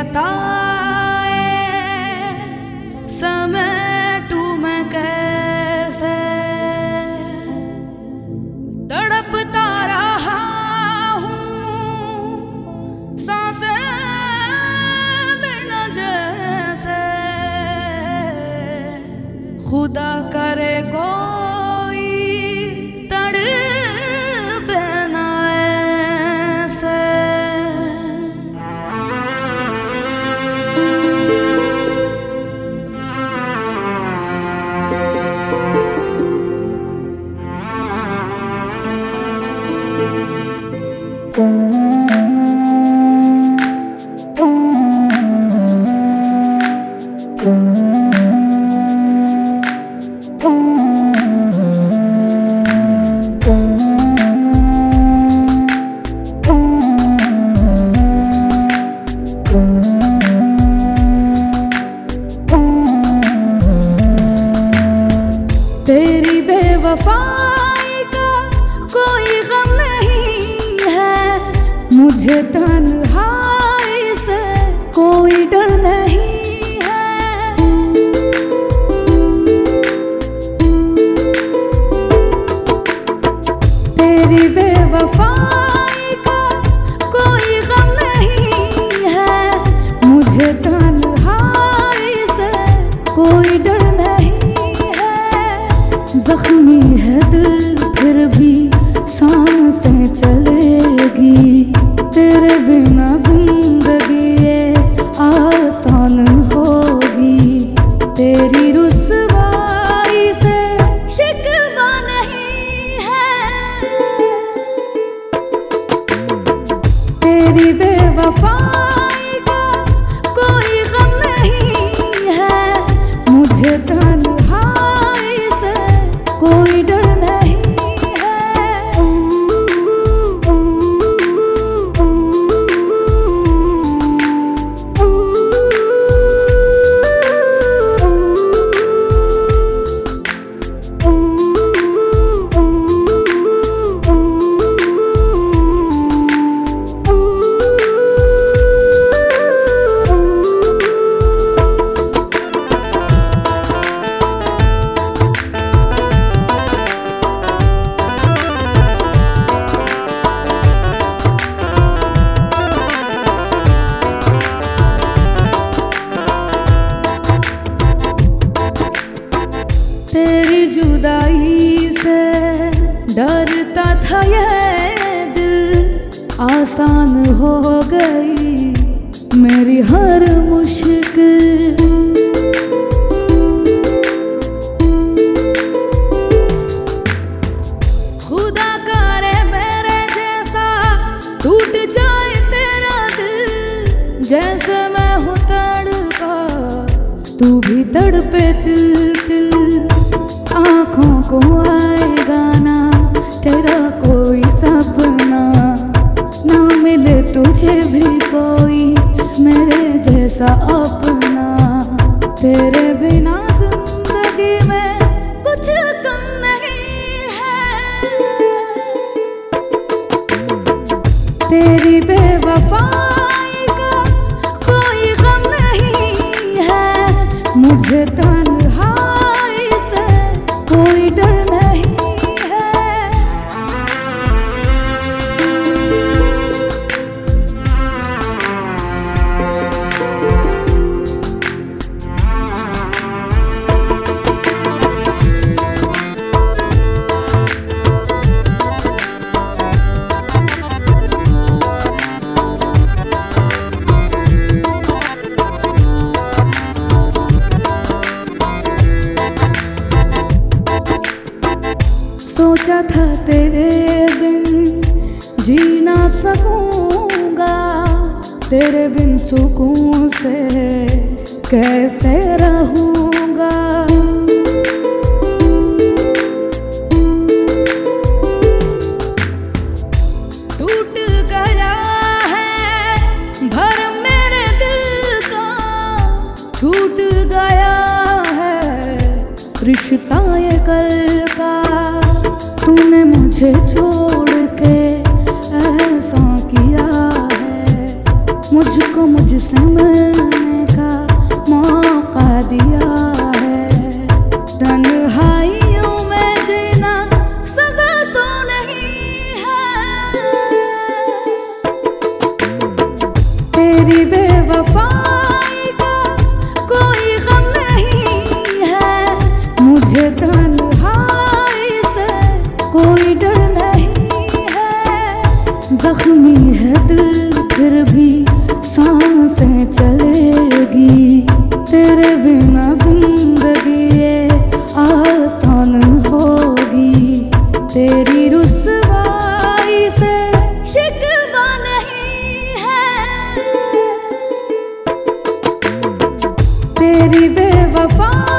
बताए समेटूं मैं कैसे, तड़पता रहा हूँ सांसें बिना जैसे, खुदा करे कोई तड़पे ना ऐसे। तेरी बेवफाई का कोई गम नहीं है, मुझे तन्हाई से कोई डर नहीं है। तेरी बेवफाई का कोई गम नहीं है, मुझे तन्हाई से कोई डर नहीं। जख्मी है दिल फिर भी सांसें चलेगी, तेरे बिना जिंदगी ये आसान होगी। तेरी रुसवाई से शिकवा नहीं है, तेरी बेवफाई का कोई गम नहीं है, मुझे तन्हाई से कोई डर नहीं है। तेरी जुदाई से डरता था ये दिल, आसान हो गई मेरी हर मुश्किल। खुदा करे मेरे जैसा टूट जाए तेरा दिल, जैसे मैं हूँ तड़पा तू भी तड़पे तिल तिल। आँखों को आएगा ना तेरा कोई सपना, ना मिले तुझे भी कोई मेरे जैसा अपना। तेरे बिना जिंदगी में कुछ कम नहीं है, तेरी बेवफाई का कोई गम नहीं है, मुझे तन्हाई से कोई डर नहीं है। सोचा था तेरे बिन जी ना सकूंगा, तेरे बिन सुकून से कैसे रहूंगा। टूट गया है भरम मेरे दिल का, छूट गया है रिश्ता ये कल का। तूने मुझे छोड़ के ऐसा किया है, मुझको मुझसे तेरी बेवफाई का कोई गम नहीं है, मुझे तन्हाई से कोई डर नहीं है। जख्मी है दिल फिर भी सांसें चलेगी, तेरे बिना जिंदगी ये आसान होगी। तेरी रुसवाई से शिकवा नहीं है, तेरी बेवफा